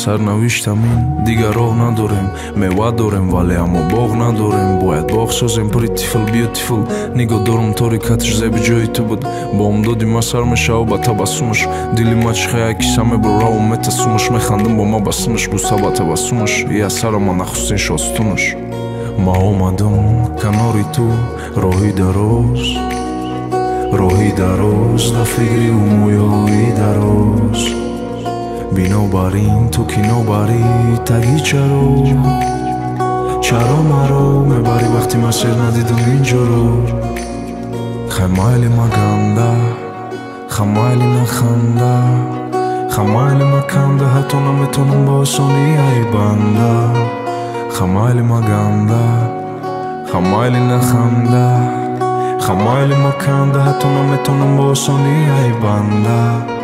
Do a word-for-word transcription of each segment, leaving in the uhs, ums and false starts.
сарнавиштам ин дигар роҳ надорем мева дорем вале аммо боғ надорем бояд боғ созем prettiful beautiful нигоҳ дорум торикатш зеби ҷои ту буд бомдоди ма сар мешава ба табассумаш дили ма чихая ки саме бурау метасумаш механдам бо ма ба сунаш буса ба табассумаш я сарама нахустин шостунаш ма омадам канори ту роҳи дароз роҳи дароз да фикри умӯёи дароз бинобар ин ту ки нобарӣ таги чаро чаро маро мебарӣ вақти масир надидам инҷоро хамайли маганда хамайли наханда хамайли маканда ҳатто наметонам ба осонӣ айбанда хамайли маганда хамайли наханда хамайли маканда ҳатто наметонам ба осонӣ айбанда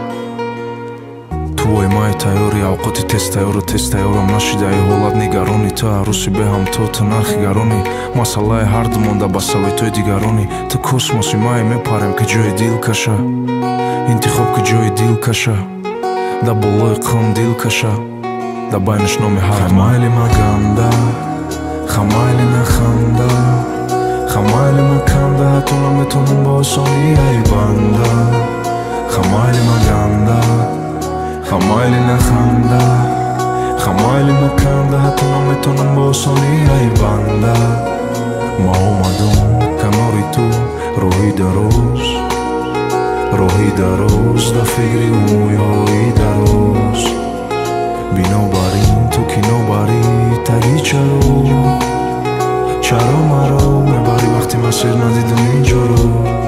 тувои май тайёри авқоти тез тайёру тез тайёрам нашида ай ҳолат нигарони ту арӯси беҳам то ту нархи гарони масъалаи ҳарду монда ба савитои дигарони ту космоси май мепарем ки ҷои дил каша интихоб ки ҷои дил каша да болои қам дил каша да байнаш номи ҳар хамайли маганда хамайли наханда хамайли маканда ҳатто наметонам ба осонӣ айбанда хамайли маганда хамайли наханда хамайли маканда ҳатто наметонам ба осонӣ айбанда ма омадам канори ту роҳи дароз роҳи дароз да фикри умӯёи дароз бинобар ин ту ки нобарӣ таги чаро чаро маро мебарӣ вақти масир надидам инҷоро